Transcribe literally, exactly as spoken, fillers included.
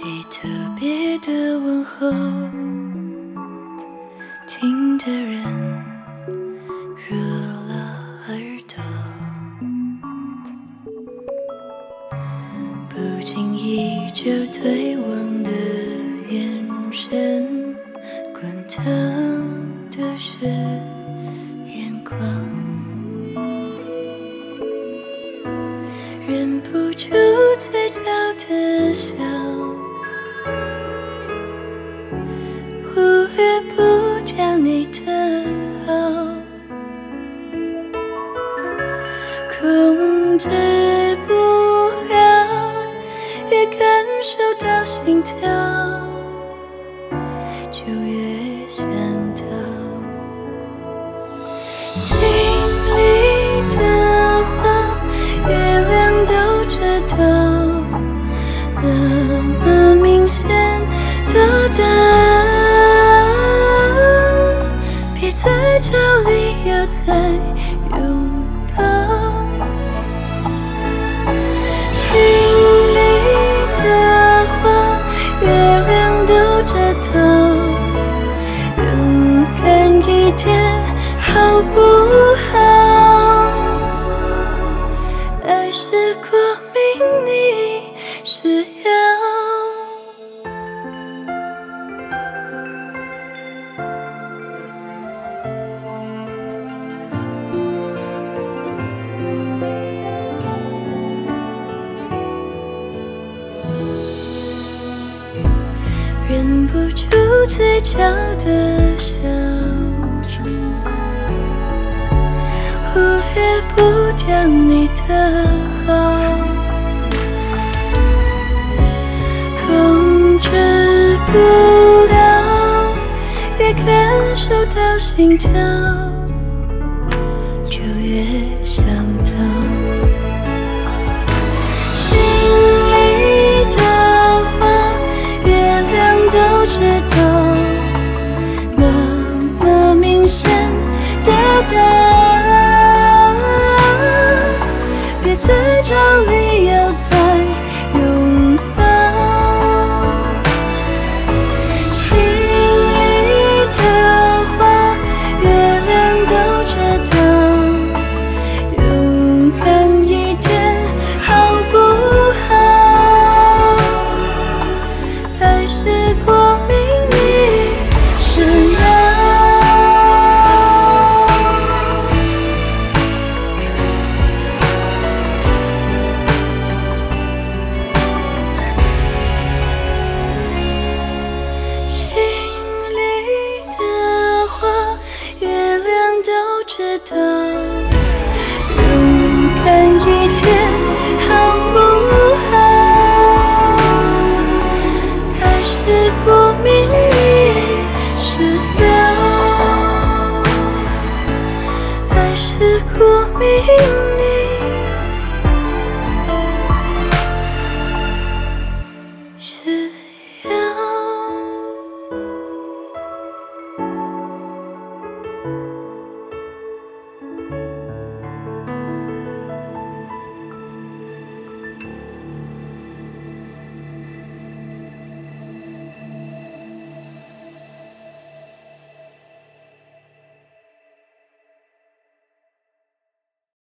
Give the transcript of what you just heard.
起特别的问候，听的人热了耳朵，不经意就退望的眼神，滚烫的是眼眶，忍不住嘴角的笑，忽略不掉你的好，控制不了，越感受到心跳，就越想逃。心里的话，月亮都知道，那么明显的答案，别再找理由再拥抱。心里的话，月亮都知道，勇敢一点好不好？爱是光明，你是妖。忍不住嘴角的笑，忽略不掉你的好，控制不了，越感受到心跳，